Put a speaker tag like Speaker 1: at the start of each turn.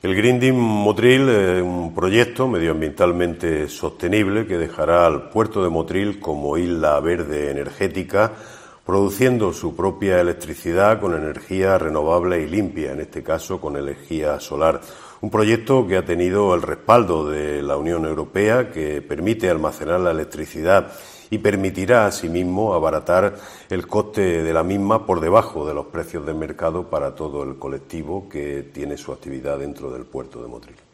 Speaker 1: El Green Deal Motril es un proyecto medioambientalmente sostenible que dejará al puerto de Motril como isla verde energética, produciendo su propia electricidad con energía renovable y limpia, en este caso con energía solar. Un proyecto que ha tenido el respaldo de la Unión Europea, que permite almacenar la electricidad y permitirá asimismo abaratar el coste de la misma por debajo de los precios del mercado para todo el colectivo que tiene su actividad dentro del puerto de Motril.